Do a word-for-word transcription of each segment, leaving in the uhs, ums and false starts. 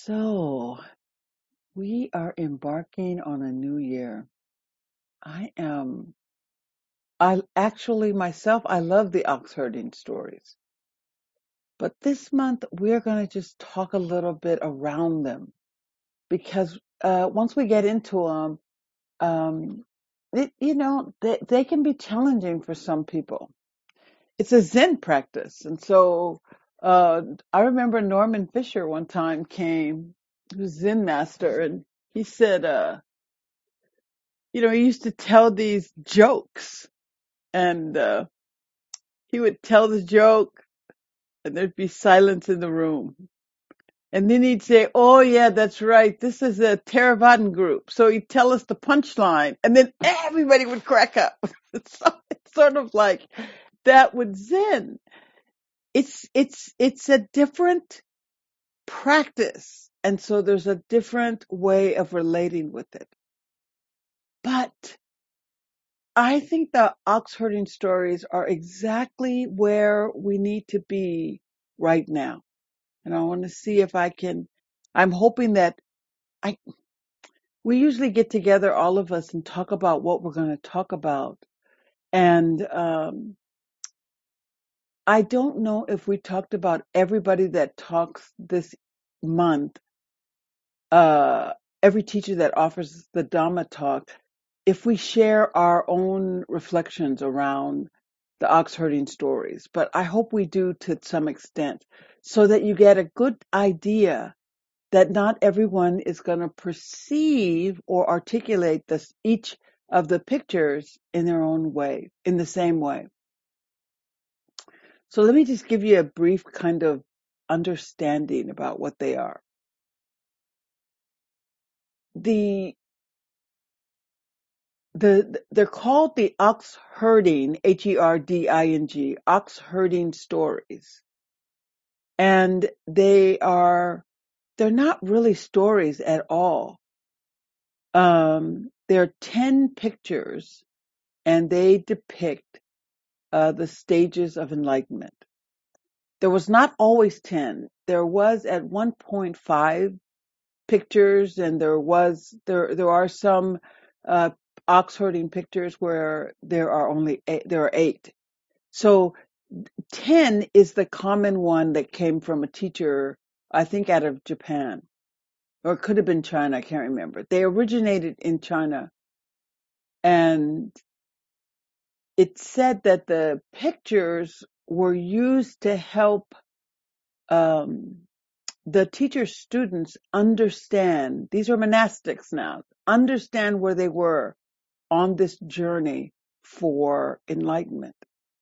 So, we are embarking on a new year. I am, I actually myself, I love the ox herding stories. But this month, we're going to just talk a little bit around them because uh, once we get into them, um, it, you know, they, they can be challenging for some people. It's a Zen practice. And so uh, I remember Norman Fisher one time came, he was Zen master, and he said, uh, you know, he used to tell these jokes and uh, he would tell the joke and there'd be silence in the room. And then he'd say, oh yeah, that's right. This is a Theravadan group. So he'd tell us the punchline and then everybody would crack up. So it's sort of like that with Zen. It's, it's, it's a different practice. And so there's a different way of relating with it. But I think the ox herding stories are exactly where we need to be right now. And I want to see if I can, I'm hoping that I, we usually get together, all of us, and talk about what we're going to talk about. And, um, I don't know if we talked about everybody that talks this month, uh, every teacher that offers the Dhamma talk, if we share our own reflections around the ox herding stories, but I hope we do to some extent so that you get a good idea that not everyone is going to perceive or articulate this, each of the pictures in their own way, in the same way. So let me just give you a brief kind of understanding about what they are. The The they're called the ox herding, H E R D I N G, ox herding stories. And they are they're not really stories at all. Um, they're ten pictures and they depict uh, the stages of enlightenment. There was not always ten. There was at one point five pictures, and there was there there are some uh, ox herding pictures where there are only eight, there are eight. So ten is the common one that came from a teacher, I think, out of Japan, or it could have been China. I can't remember. They originated in China, and it said that the pictures were used to help um, the teacher's students understand. These are monastics now. Understand where they were on this journey for enlightenment.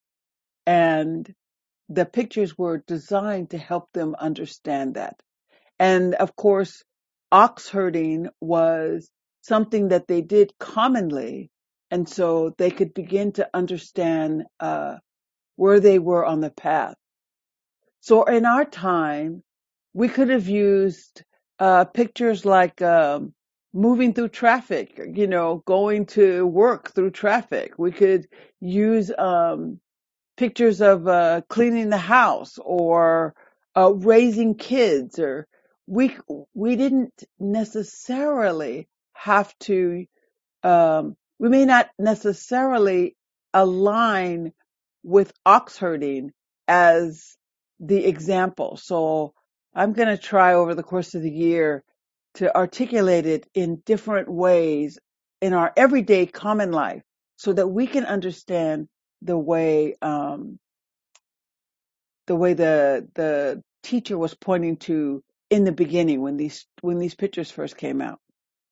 And the pictures were designed to help them understand that. And of course, ox herding was something that they did commonly. And so they could begin to understand uh, where they were on the path. So in our time, we could have used uh, pictures like um, moving through traffic, you know, going to work through traffic. We could use um, pictures of uh, cleaning the house or uh, raising kids, or we we didn't necessarily have to. Um, we may not necessarily align with ox herding as the example. So I'm going to try over the course of the year to articulate it in different ways in our everyday common life so that we can understand the way um, the way the the teacher was pointing to in the beginning when these when these pictures first came out.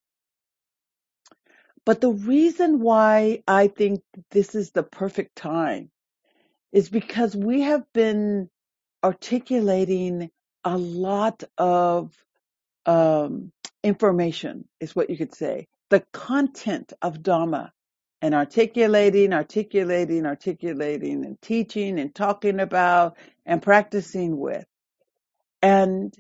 But the reason why I think this is the perfect time is because we have been articulating a lot of um, information, is what you could say. The content of Dhamma, and articulating, articulating, articulating, and teaching and talking about and practicing with. And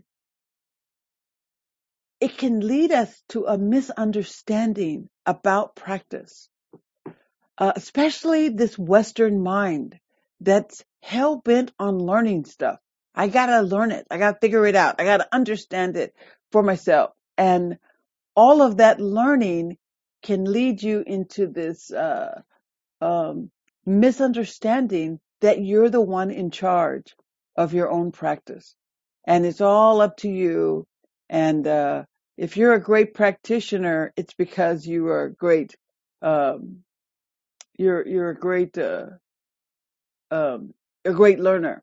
it can lead us to a misunderstanding about practice, uh, especially this Western mind that's hell bent on learning stuff. I gotta learn it. I gotta figure it out. I gotta understand it. for myself. And all of that learning can lead you into this uh, um, misunderstanding that you're the one in charge of your own practice. And it's all up to you. And uh, if you're a great practitioner, it's because you are great. Um, you're you're a great uh, um, a great learner.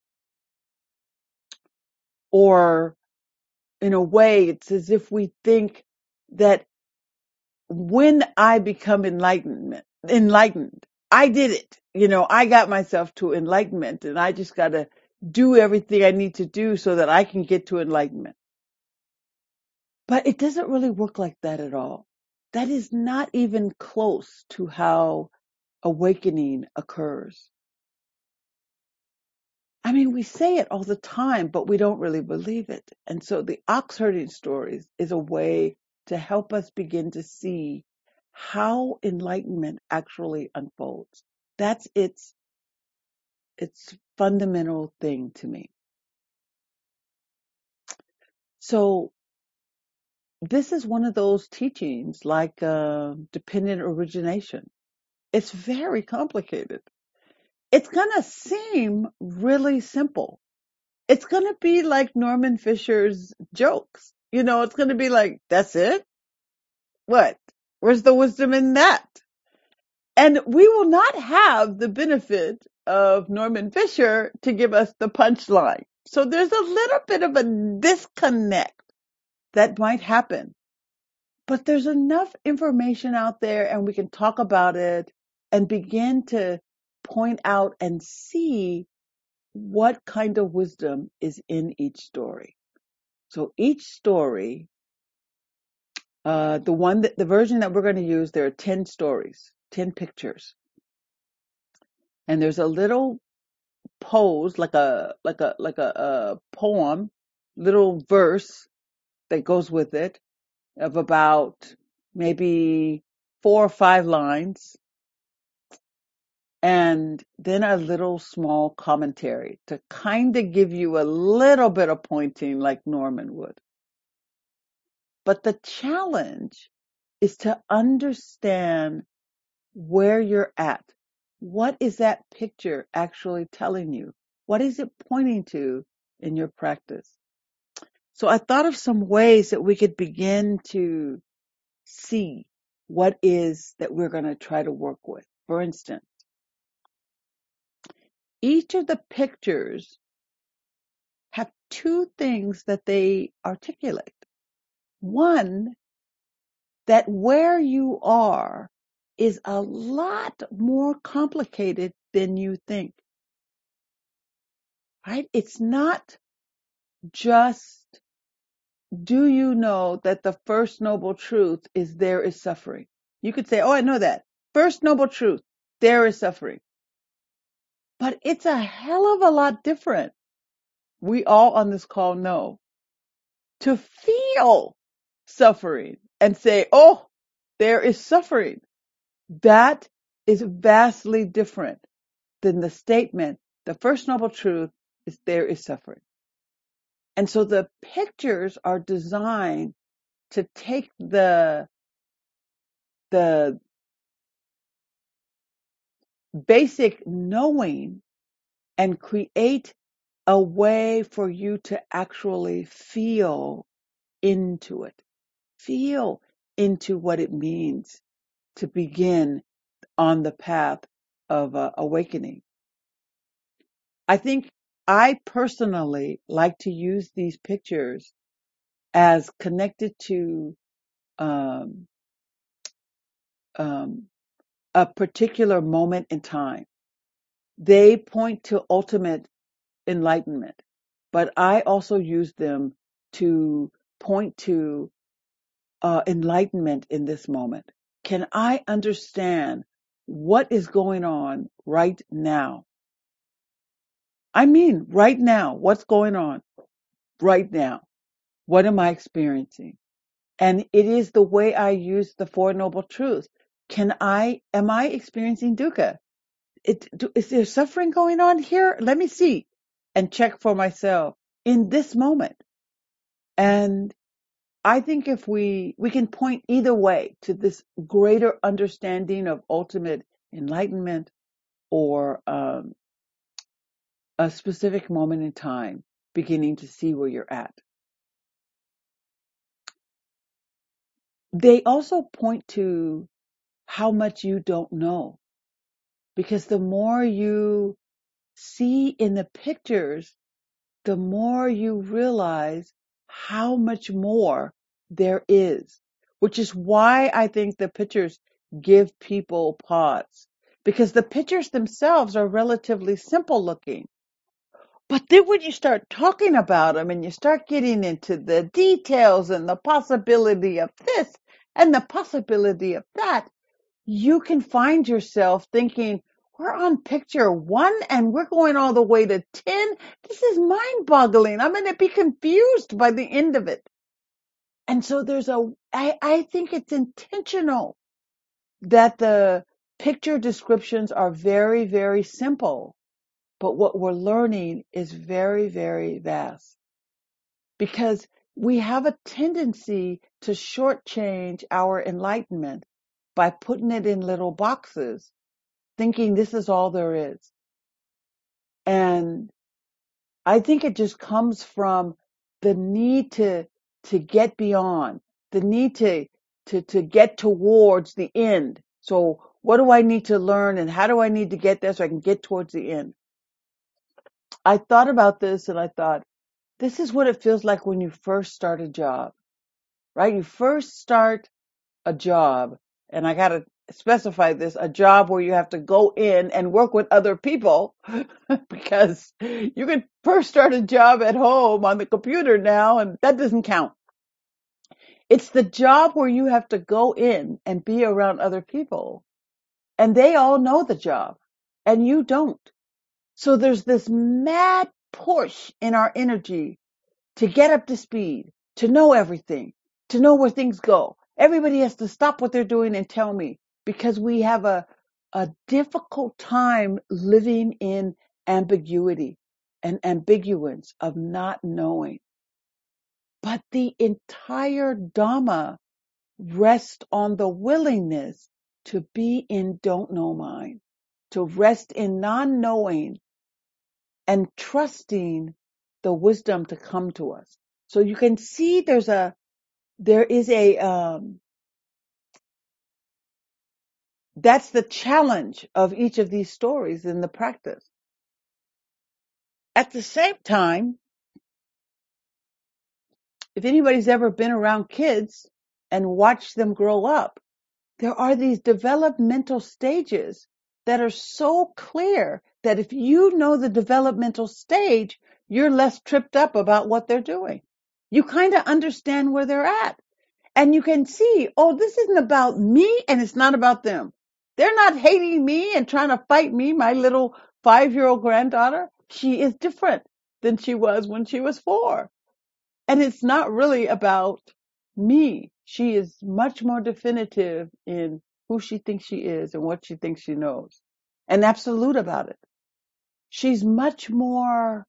Or in a way, it's as if we think that when I become enlightenment, enlightened, I did it. You know, I got myself to enlightenment, and I just got to do everything I need to do so that I can get to enlightenment. But it doesn't really work like that at all. That is not even close to how awakening occurs. I mean, we say it all the time, but we don't really believe it. And so the ox herding stories is a way to help us begin to see how enlightenment actually unfolds. That's its, its fundamental thing to me. So this is one of those teachings like uh, dependent origination. It's very complicated. It's going to seem really simple. It's going to be like Norman Fisher's jokes. You know, it's going to be like, that's it? What? Where's the wisdom in that? And we will not have the benefit of Norman Fisher to give us the punchline. So there's a little bit of a disconnect that might happen. But there's enough information out there and we can talk about it and begin to point out and see what kind of wisdom is in each story. So each story, uh, the one that, the version that we're going to use, there are ten stories, ten pictures. And there's a little pose, like a, like a, like a, a poem, little verse that goes with it of about maybe four or five lines. And then a little small commentary to kind of give you a little bit of pointing like Norman would. But the challenge is to understand where you're at. What is that picture actually telling you? What is it pointing to in your practice? So I thought of some ways that we could begin to see what is that we're going to try to work with. For instance, each of the pictures have two things that they articulate. One, that where you are is a lot more complicated than you think. Right? It's not just, do you know that the first noble truth is there is suffering? You could say, oh, I know that. First noble truth, there is suffering. But it's a hell of a lot different. We all on this call know to feel suffering and say, oh, there is suffering. That is vastly different than the statement, the first noble truth is there is suffering. And so the pictures are designed to take the, the basic knowing and create a way for you to actually feel into it. Feel into what it means to begin on the path of uh, awakening. I think I personally like to use these pictures as connected to um, um, a particular moment in time. They point to ultimate enlightenment, but I also use them to point to uh, enlightenment in this moment. Can I understand what is going on right now? I mean, right now, what's going on right now? What am I experiencing? And it is the way I use the Four Noble Truths. Can I, am I experiencing dukkha? It, do, is there suffering going on here? Let me see and check for myself in this moment. And I think if we, we can point either way to this greater understanding of ultimate enlightenment or um, a specific moment in time, beginning to see where you're at. They also point to how much you don't know, because the more you see in the pictures, the more you realize how much more there is, which is why I think the pictures give people pause, because the pictures themselves are relatively simple looking. But then when you start talking about them and you start getting into the details and the possibility of this and the possibility of that, you can find yourself thinking, we're on picture one and we're going all the way to ten. This is mind boggling. I'm going to be confused by the end of it. And so there's a, I, I think it's intentional that the picture descriptions are very, very simple. But what we're learning is very, very vast, because we have a tendency to shortchange our enlightenment by putting it in little boxes, thinking this is all there is. And I think it just comes from the need to to get beyond, the need to to to get towards the end. So what do I need to learn and how do I need to get there so I can get towards the end? I thought about this and I thought, this is what it feels like when you first start a job, right? You first start a job, and I got to specify this, a job where you have to go in and work with other people because you can first start a job at home on the computer now, and that doesn't count. It's the job where you have to go in and be around other people, and they all know the job, and you don't. So there's this mad push in our energy to get up to speed, to know everything, to know where things go. Everybody has to stop what they're doing and tell me, because we have a, a difficult time living in ambiguity and ambiguance of not knowing. But the entire Dhamma rests on the willingness to be in don't know mind, to rest in non-knowing and trusting the wisdom to come to us. So you can see there's a, there is a, um, that's the challenge of each of these stories in the practice. At the same time, if anybody's ever been around kids and watched them grow up, there are these developmental stages that are so clear that if you know the developmental stage, you're less tripped up about what they're doing. You kind of understand where they're at. And you can see, oh, this isn't about me and it's not about them. They're not hating me and trying to fight me, my little five-year-old granddaughter. She is different than she was when she was four. And it's not really about me. She is much more definitive in who she thinks she is and what she thinks she knows, and absolute about it. She's much more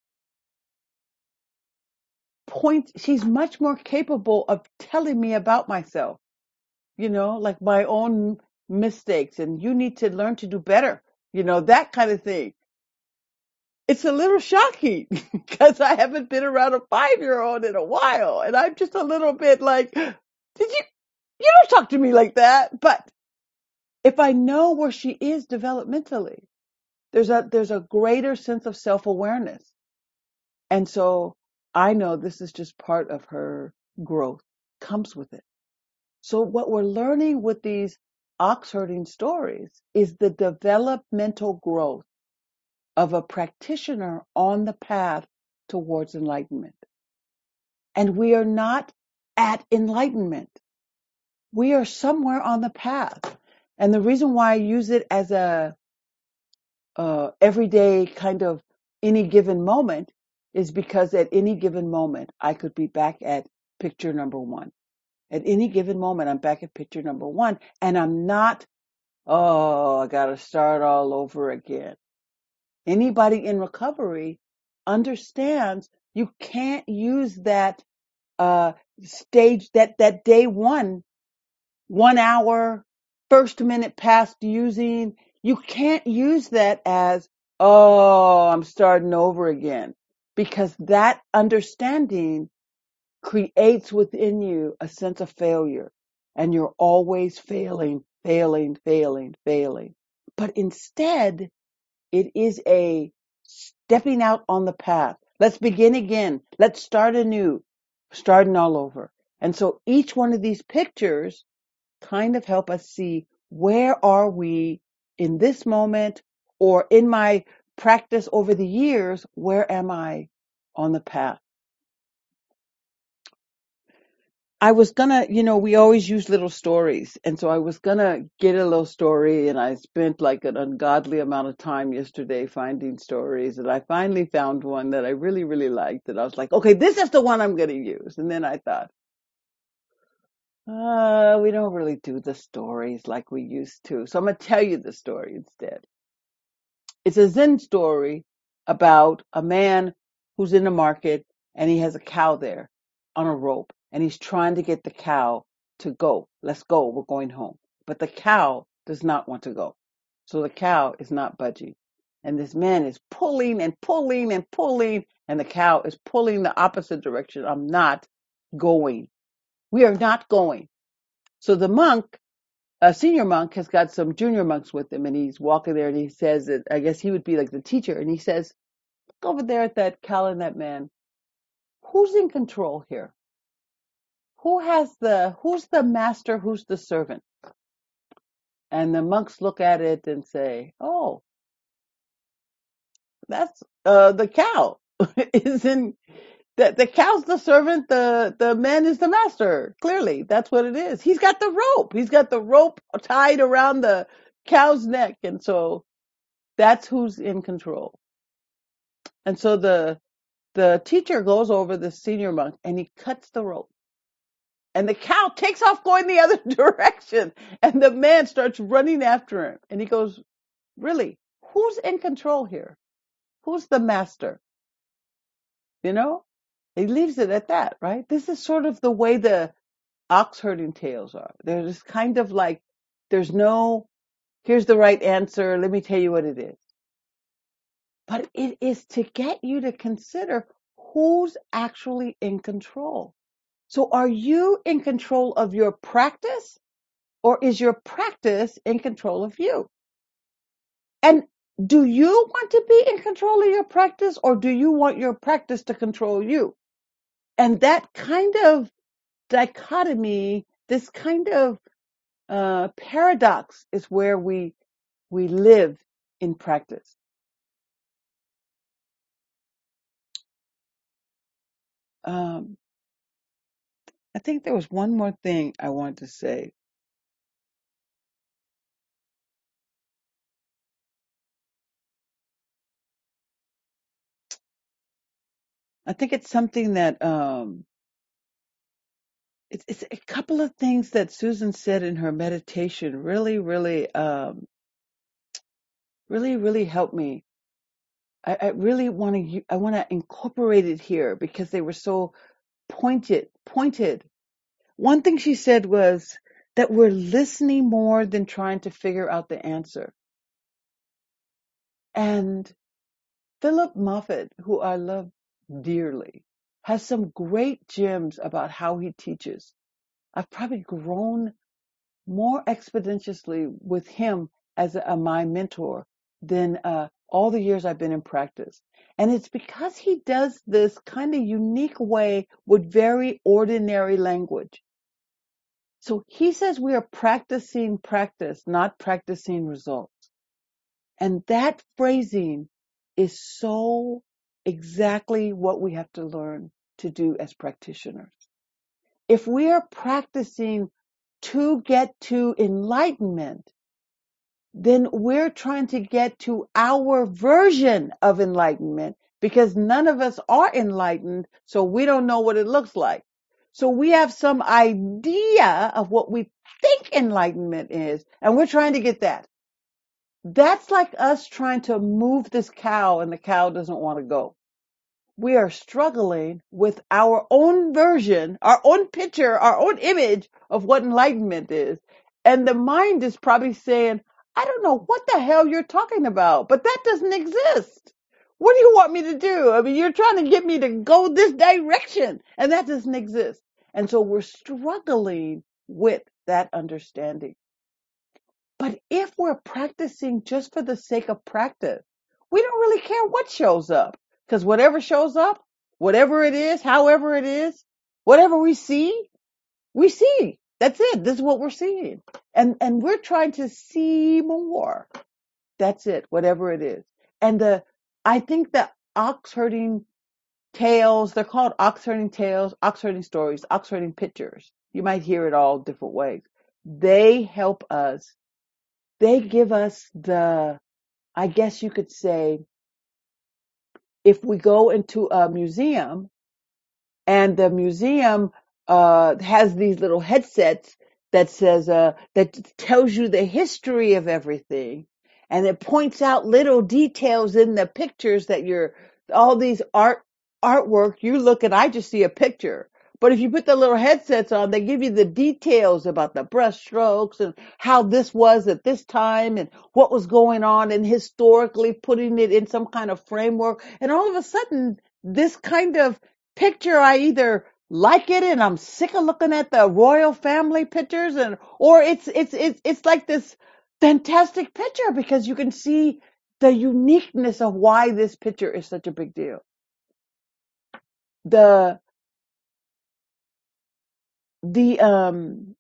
point, she's much more capable of telling me about myself, you know, like my own mistakes, and you need to learn to do better, you know, that kind of thing. It's a little shocking because I haven't been around a five-year-old in a while, and I'm just a little bit like, did you, you don't talk to me like that. But if I know where she is developmentally, there's a, there's a greater sense of self-awareness. And so I know this is just part of her growth, comes with it. So what we're learning with these ox herding stories is the developmental growth of a practitioner on the path towards enlightenment. And we are not at enlightenment. We are somewhere on the path. And the reason why I use it as a uh, everyday kind of any given moment is because at any given moment, I could be back at picture number one. At any given moment, I'm back at picture number one, and I'm not, oh, I got to start all over again. Anybody in recovery understands you can't use that uh, stage, that, that day one, one hour, first minute past using, you can't use that as, oh, I'm starting over again, because that understanding creates within you a sense of failure, and you're always failing, failing, failing, failing. But instead, it is a stepping out on the path. Let's begin again. Let's start anew, starting all over. And so each one of these pictures kind of help us see, where are we in this moment, or in my practice over the years, where am I on the path? I was gonna, you know, we always use little stories. And so I was gonna get a little story, and I spent like an ungodly amount of time yesterday finding stories. And I finally found one that I really, really liked. And I was like, okay, this is the one I'm gonna use. And then I thought, uh, we don't really do the stories like we used to. So I'm gonna tell you the story instead. It's a Zen story about a man who's in the market, and he has a cow there on a rope, and he's trying to get the cow to go. Let's go. We're going home. But the cow does not want to go. So the cow is not budging. And this man is pulling and pulling and pulling, and the cow is pulling the opposite direction. I'm not going. We are not going. So the monk, a senior monk, has got some junior monks with him, and he's walking there, and he says that, I guess he would be like the teacher, and he says, look over there at that cow and that man. Who's in control here? Who has the, who's the master? Who's the servant? And the monks look at it and say, oh, that's uh, the cow is in, the, the cow's the servant, the, the man is the master. Clearly, that's what it is. He's got the rope. He's got the rope tied around the cow's neck. And so that's who's in control. And so the the teacher goes over the senior monk, and he cuts the rope. And the cow takes off going the other direction. And the man starts running after him. And he goes, really, who's in control here? Who's the master? You know? He leaves it at that, right? This is sort of the way the ox herding tales are. They're just kind of like, there's no, here's the right answer. Let me tell you what it is. But it is to get you to consider who's actually in control. So are you in control of your practice, or is your practice in control of you? And do you want to be in control of your practice, or do you want your practice to control you? And that kind of dichotomy, this kind of uh, paradox is where we we live in practice. Um, I think there was one more thing I wanted to say. I think it's something that um, it's, it's a couple of things that Susan said in her meditation really, really, um, really, really helped me. I, I really want to, I want to incorporate it here because they were so pointed, pointed. One thing she said was that we're listening more than trying to figure out the answer. And Philip Moffitt, who I love dearly, has some great gems about how he teaches. I've probably grown more exponentially with him as a, my mentor than uh, all the years I've been in practice. And it's because he does this kind of unique way with very ordinary language. So he says we are practicing practice, not practicing results. And that phrasing is so exactly what we have to learn to do as practitioners. If we are practicing to get to enlightenment, then we're trying to get to our version of enlightenment because none of us are enlightened, so we don't know what it looks like. So we have some idea of what we think enlightenment is, and we're trying to get that. That's like us trying to move this cow and the cow doesn't want to go. we are struggling with our own version, our own picture, our own image of what enlightenment is. And the mind is probably saying, I don't know what the hell you're talking about, but that doesn't exist. What do you want me to do? I mean, you're trying to get me to go this direction, and that doesn't exist. And so we're struggling with that understanding. But if we're practicing just for the sake of practice, we don't really care what shows up. Because whatever shows up, whatever it is, however it is, whatever we see, we see. That's it. This is what we're seeing. And and we're trying to see more. That's it, whatever it is. And the I think the ox herding tales, they're called ox herding tales, ox herding stories, ox herding pictures. You might hear it all different ways. They help us. They give us the, I guess you could say, if we go into a museum and the museum uh, has these little headsets that says uh, that tells you the history of everything, and it points out little details in the pictures that you're all these art artwork you look at. I just see a picture. But if you put the little headsets on, they give you the details about the brush strokes and how this was at this time and what was going on, and historically putting it in some kind of framework. And all of a sudden, this kind of picture, I either like it and I'm sick of looking at the royal family pictures, and or it's it's it's it's like this fantastic picture because you can see the uniqueness of why this picture is such a big deal. The the um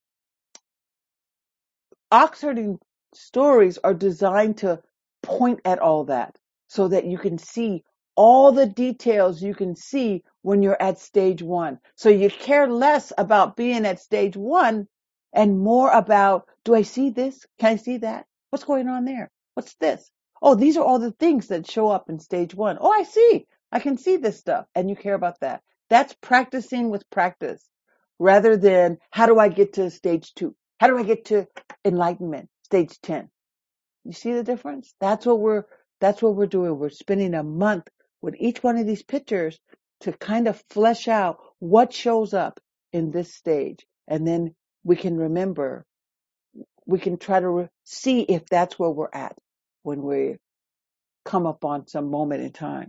ox herding stories are designed to point at all that so that you can see all the details you can see when you're at stage one. So you care less about being at stage one and more about, do I see this? Can I see that? What's going on there? What's this? Oh, these are all the things that show up in stage one. Oh, I see. I can see this stuff. And you care about that. That's practicing with practice rather than how do I get to stage two? How do I get to enlightenment, stage ten? You see the difference? That's what we're that's what we're doing. We're spending a month with each one of these pictures to kind of flesh out what shows up in this stage. And then we can remember, we can try to re- see if that's where we're at when we come upon some moment in time.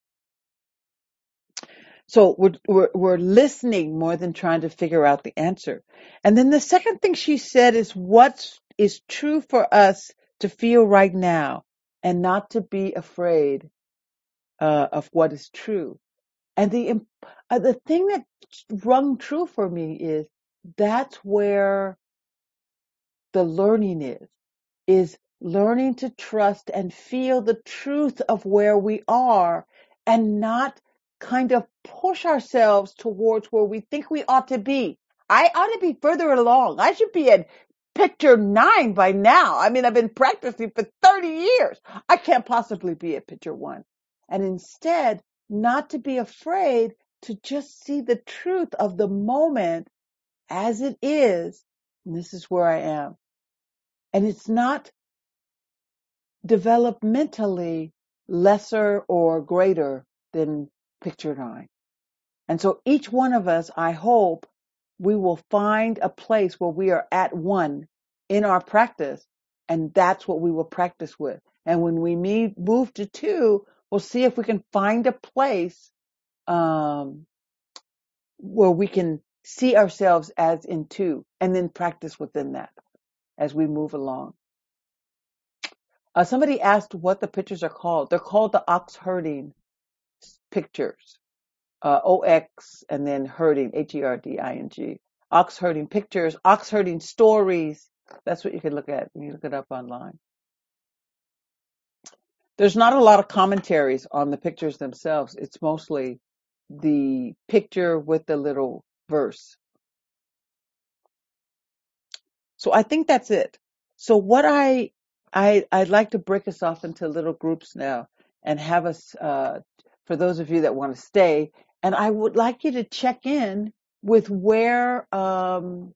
So we're, we're, we're listening more than trying to figure out the answer. And then the second thing she said is what is true for us to feel right now and not to be afraid uh, of what is true. And the, imp- uh, the thing that rung true for me is that's where the learning is. is learning to trust and feel the truth of where we are and not kind of push ourselves towards where we think we ought to be. I ought to be further along. I should be at picture nine by now. I mean, I've been practicing for thirty years. I can't possibly be at picture one. And instead, not to be afraid to just see the truth of the moment as it is. And this is where I am. And it's not developmentally lesser or greater than picture nine. And so each one of us, I hope, we will find a place where we are at one in our practice, and that's what we will practice with. And when we meet, move to two, we'll see if we can find a place um, where we can see ourselves as in two, and then practice within that as we move along. Uh, somebody asked what the pictures are called. They're called the ox herding pictures. Uh, O X and then herding, H E R D I N G. Ox herding pictures, ox herding stories. That's what you can look at when you look it up online. There's not a lot of commentaries on the pictures themselves. It's mostly the picture with the little verse. So I think that's it. So what I, I, I'd like to break us off into little groups now and have us, uh, for those of you that want to stay, and I would like you to check in with where, um,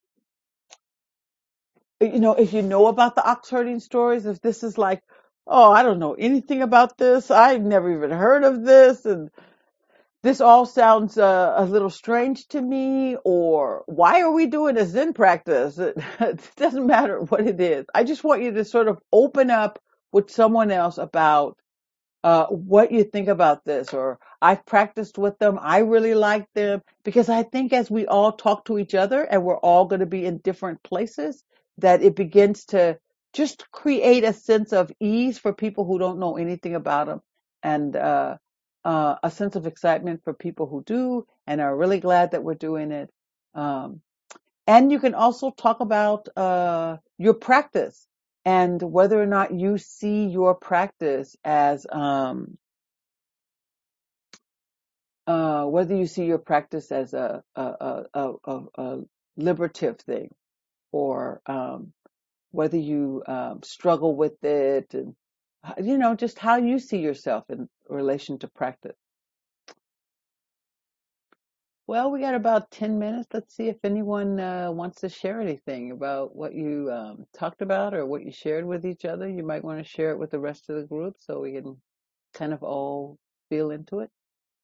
you know, if you know about the ox herding stories, if this is like, oh, I don't know anything about this, I've never even heard of this, and this all sounds uh, a little strange to me, or why are we doing a Zen practice? It, it doesn't matter what it is. I just want you to sort of open up with someone else about uh, what you think about this, or I've practiced with them. I really like them, because I think as we all talk to each other and we're all going to be in different places, that it begins to just create a sense of ease for people who don't know anything about them, and uh, uh, a sense of excitement for people who do and are really glad that we're doing it. Um, and you can also talk about uh, your practice and whether or not you see your practice as um, uh, whether you see your practice as a a, a, a, a, a liberative thing, or um, whether you um, struggle with it, and you know, just how you see yourself in relation to practice. Well, we got about ten minutes. Let's see if anyone uh, wants to share anything about what you um, talked about or what you shared with each other. You might want to share it with the rest of the group so we can kind of all feel into it.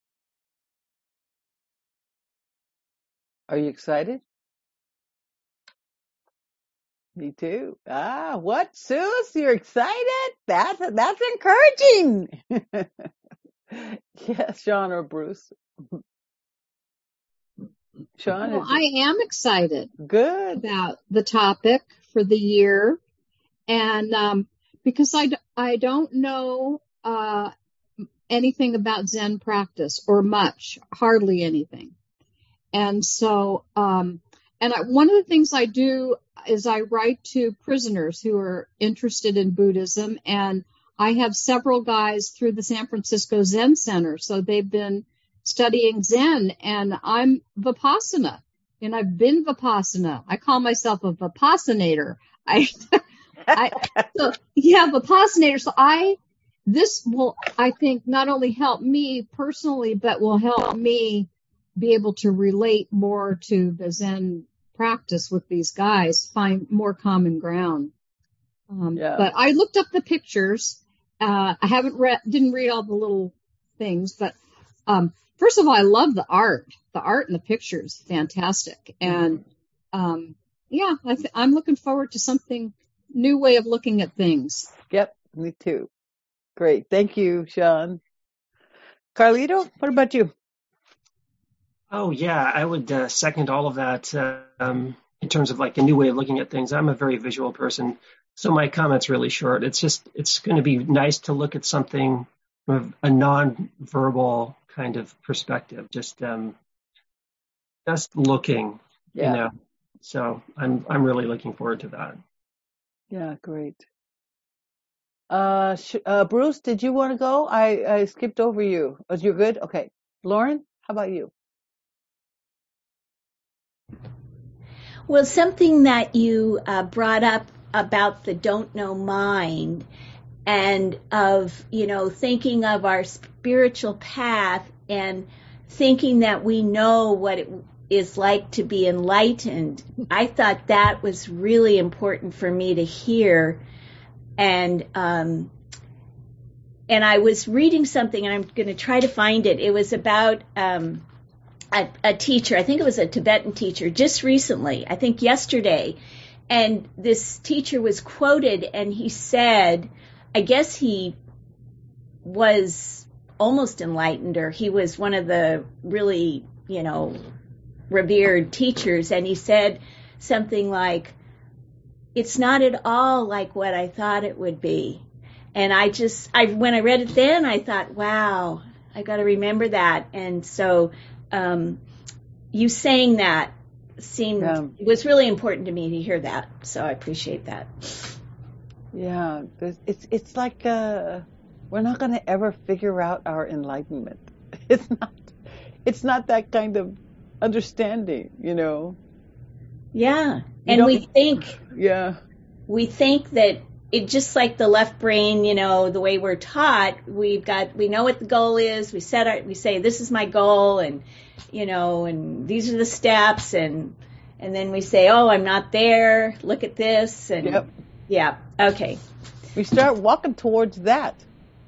Are you excited? Me too. Ah, what, Suze? You're excited? That's that's encouraging. Yes, Sean or Bruce. Sean, Well, is I am excited good. about the topic for the year, and um, because I, d- I don't know uh, anything about Zen practice, or much, hardly anything. And so, um, and I, one of the things I do is I write to prisoners who are interested in Buddhism, and I have several guys through the San Francisco Zen Center. So they've been studying Zen, and I'm Vipassana, and I've been Vipassana. I call myself a Vipassanator. I, I, so yeah, Vipassanator. So I, this will, I think, not only help me personally, but will help me be able to relate more to the Zen practice with these guys, find more common ground. Um, Yeah. But I looked up the pictures. Uh, I haven't read, didn't read all the little things, but um, first of all, I love the art. The art and the pictures, fantastic. And um, yeah, I th- I'm looking forward to something new way of looking at things. Yep, me too. Great. Thank you, Sean. Carlito, what about you? Oh, yeah, I would uh, second all of that uh, um, in terms of like a new way of looking at things. I'm a very visual person, so my comment's really short. It's just, it's going to be nice to look at something from a non-verbal kind of perspective, just um, just looking, Yeah. you know. So I'm I'm really looking forward to that. Yeah, great. Uh, sh- uh, Bruce, did you want to go? I, I skipped over you. Oh, you're good? Okay. Lauren, how about you? Well, something that you uh, brought up about the don't know mind, and of, you know, thinking of our spiritual path and thinking that we know what it is like to be enlightened. I thought that was really important for me to hear. And, um, and I was reading something, and I'm going to try to find it. It was about, um, A, a teacher, I think it was a Tibetan teacher, just recently, I think yesterday, and this teacher was quoted, and he said, I guess he was almost enlightened, or he was one of the really, you know, revered teachers, and he said something like, it's not at all like what I thought it would be. And I just, I when I read it then, I thought, wow, I got to remember that. And so Um, you saying that seemed Yeah. it was really important to me to hear that, so I appreciate that. Yeah, there's- it's it's like uh, we're not going to ever figure out our enlightenment. It's not it's not that kind of understanding, you know. Yeah, You and don't. we think Yeah, we think that it just like the left brain, you know, the way we're taught, we've got we know what the goal is. We set our we say this is my goal, and you know, and these are the steps, and and then we say, oh, I'm not there. Look at this, and Yep. yeah, okay. We start walking towards that.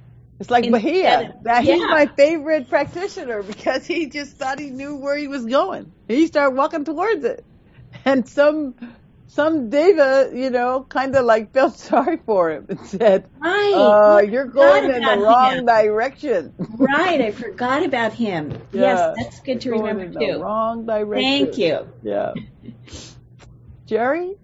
It's like Instead Bahia. of, That he's yeah, my favorite practitioner because he just thought he knew where he was going. He started walking towards it. And some some deva, you know, kind of like felt sorry for him and said, right. Oh, uh, I you're forgot going in the about wrong him. direction. Right, I forgot about him. Yes, Yeah, that's you're good to going remember in the too. wrong Thank direction. you. Yeah. Jerry?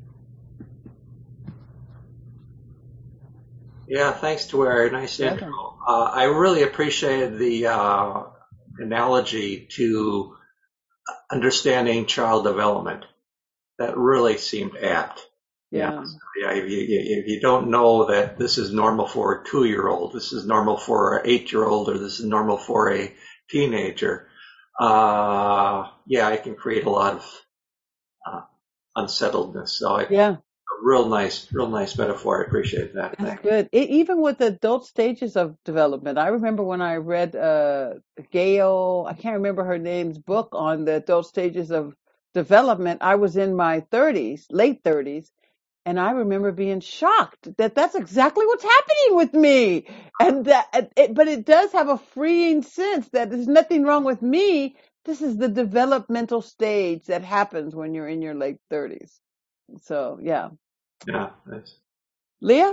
Yeah, thanks, Dwayne. Nice Welcome. intro. Uh, I really appreciated the uh, analogy to understanding child development. That really seemed apt. Yeah. Yeah. Yeah. If you, if you don't know that this is normal for a two-year-old, this is normal for an eight-year-old, or this is normal for a teenager, uh, yeah, it can create a lot of uh, unsettledness. So I, Yeah. a real nice, real nice metaphor. I appreciate that. That's Thank good. It, even with the adult stages of development, I remember when I read uh, Gail, I can't remember her name's book on the adult stages of development. I was in my thirties, late thirties, and I remember being shocked that that's exactly what's happening with me. And that, it, but it does have a freeing sense that there's nothing wrong with me. This is the developmental stage that happens when you're in your late thirties. So, yeah. you. Yeah. Thanks. Leah?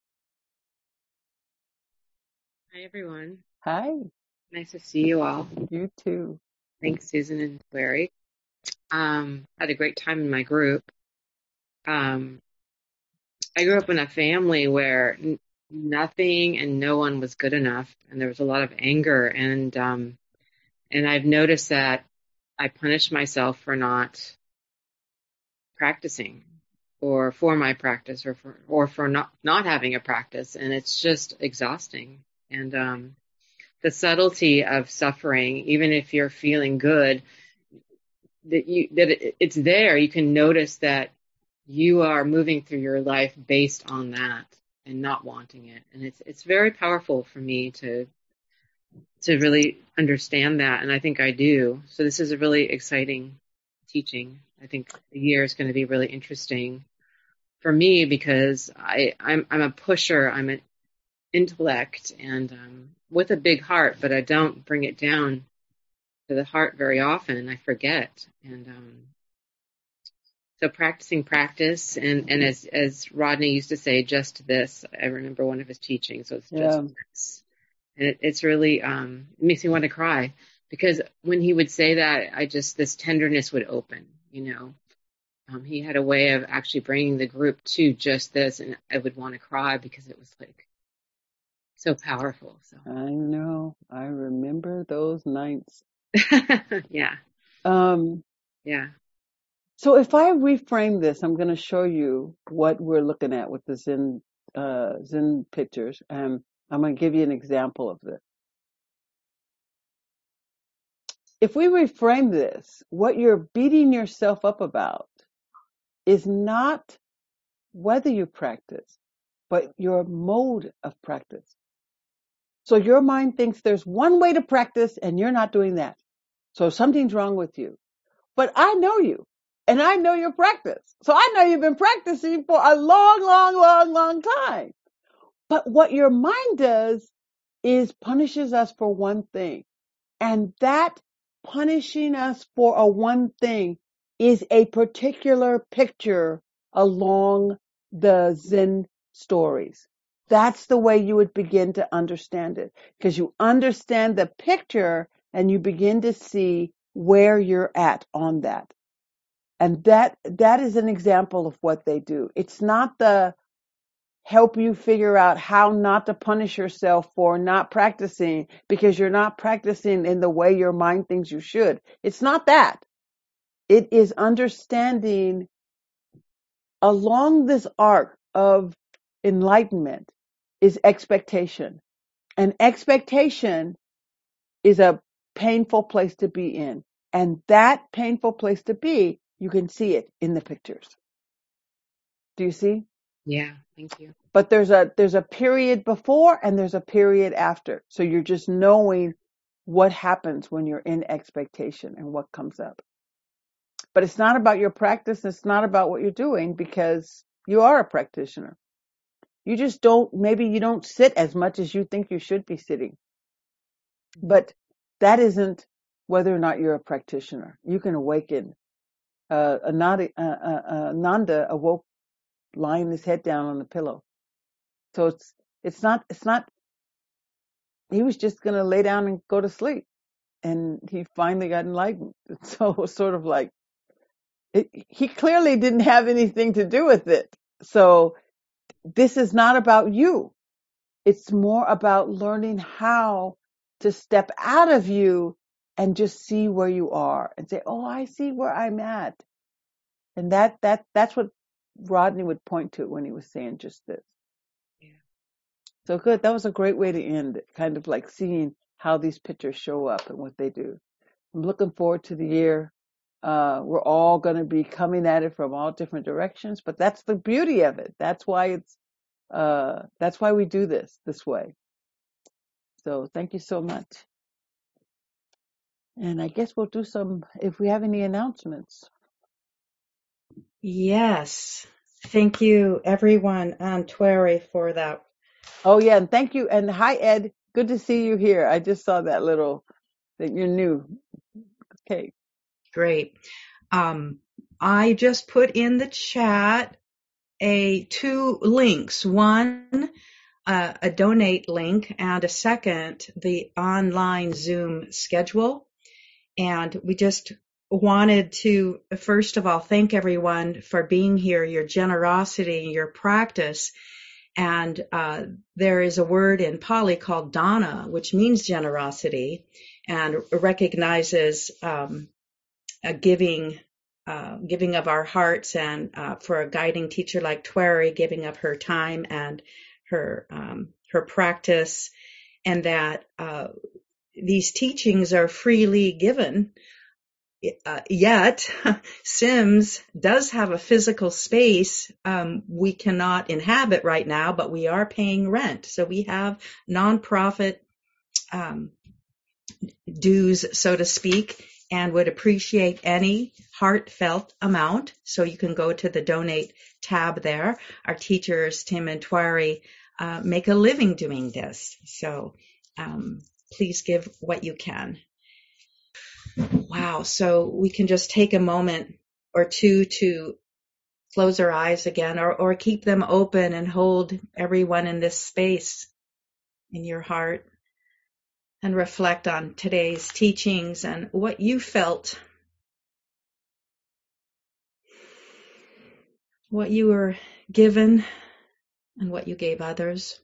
Hi, everyone. Hi. Nice to see you all. You too. Thanks, Susan and Larry. Um, had a great time in my group. Um, I grew up in a family where n- nothing and no one was good enough, and there was a lot of anger. And um, and I've noticed that I punish myself for not practicing, or for my practice, or for or for not not having a practice, and it's just exhausting. And um, the subtlety of suffering, even if you're feeling good, that you that it, it's there. You can notice that you are moving through your life based on that and not wanting it, and it's it's very powerful for me to to really understand that, and I think I do. So this is a really exciting teaching. I think the year is going to be really interesting for me because I I'm I'm a pusher. I'm an intellect and um, with a big heart, but I don't bring it down to the heart very often. I forget. And um, so practicing practice, and, and as, as Rodney used to say, just this. I remember one of his teachings, so it's just Yeah. this. And it, it's really, um, it makes me want to cry, because when he would say that, I just, this tenderness would open, you know. Um, he had a way of actually bringing the group to just this, and I would want to cry because it was like so powerful. So I know. I remember those nights. yeah, Um, yeah. so if I reframe this, I'm going to show you what we're looking at with the Zen, uh, Zen pictures. And I'm going to give you an example of this. If we reframe this, what you're beating yourself up about is not whether you practice, but your mode of practice. So your mind thinks there's one way to practice and you're not doing that. So something's wrong with you. But I know you and I know your practice. So I know you've been practicing for a long, long, long, long time. But what your mind does is punishes us for one thing. And that punishing us for a one thing is a particular picture along the Zen stories. That's the way you would begin to understand it, because you understand the picture and you begin to see where you're at on that. And that, that is an example of what they do. It's not the help you figure out how not to punish yourself for not practicing because you're not practicing in the way your mind thinks you should. It's not that. It is understanding along this arc of enlightenment is expectation. And expectation is a painful place to be in. And that painful place to be, you can see it in the pictures. Do you see? Yeah, thank you. But there's a there's a period before and there's a period after. So you're just knowing what happens when you're in expectation and what comes up. But it's not about your practice. It's not about what you're doing, because you are a practitioner. You just don't, maybe you don't sit as much as you think you should be sitting. But that isn't whether or not you're a practitioner. You can awaken. Uh, Ananda, uh, uh, uh, Nanda awoke lying his head down on the pillow. So it's, it's not, it's not, he was just going to lay down and go to sleep. And he finally got enlightened. So it was sort of like, it, he clearly didn't have anything to do with it. So this is not about you. It's more about learning how to step out of you and just see where you are and say, oh, I see where I'm at. And that, that, that's what Rodney would point to when he was saying just this. Yeah. So good. That was a great way to end it. Kind of like seeing how these pictures show up and what they do. I'm looking forward to the year. Uh, we're all going to be coming at it from all different directions, but that's the beauty of it. That's why it's, uh, that's why we do this this way. So thank you so much. And I guess we'll do some, if we have any announcements. Yes. Thank you, everyone on Twary for that. Oh yeah, and thank you. And hi, Ed. Good to see you here. I just saw that little, that you're new. Okay. Great. Um, I just put in the chat a two links. One, uh, a donate link, and a second, the online Zoom schedule. And we just wanted to, first of all, thank everyone for being here, your generosity, your practice. And uh, there is a word in Pali called dana, which means generosity, and recognizes um, a giving, uh, giving of our hearts, and uh, for a guiding teacher like Twary, giving of her time and her um, her practice, and that uh, these teachings are freely given. Uh, yet, Sims does have a physical space um, we cannot inhabit right now, but we are paying rent. So we have nonprofit um, dues, so to speak, and would appreciate any heartfelt amount. So you can go to the donate tab there. Our teachers, Tim and Twary, uh, make a living doing this. So um, please give what you can. Wow. So we can just take a moment or two to close our eyes again, or, or keep them open and hold everyone in this space in your heart and reflect on today's teachings and what you felt, what you were given and what you gave others.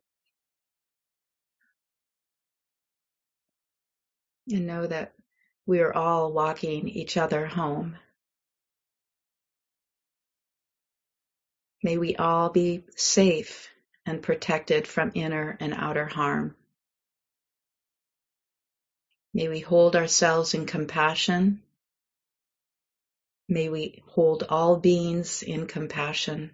And know that we are all walking each other home. May we all be safe and protected from inner and outer harm. May we hold ourselves in compassion. May we hold all beings in compassion.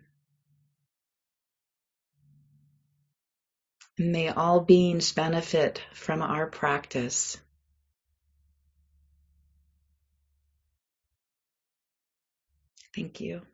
And may all beings benefit from our practice. Thank you.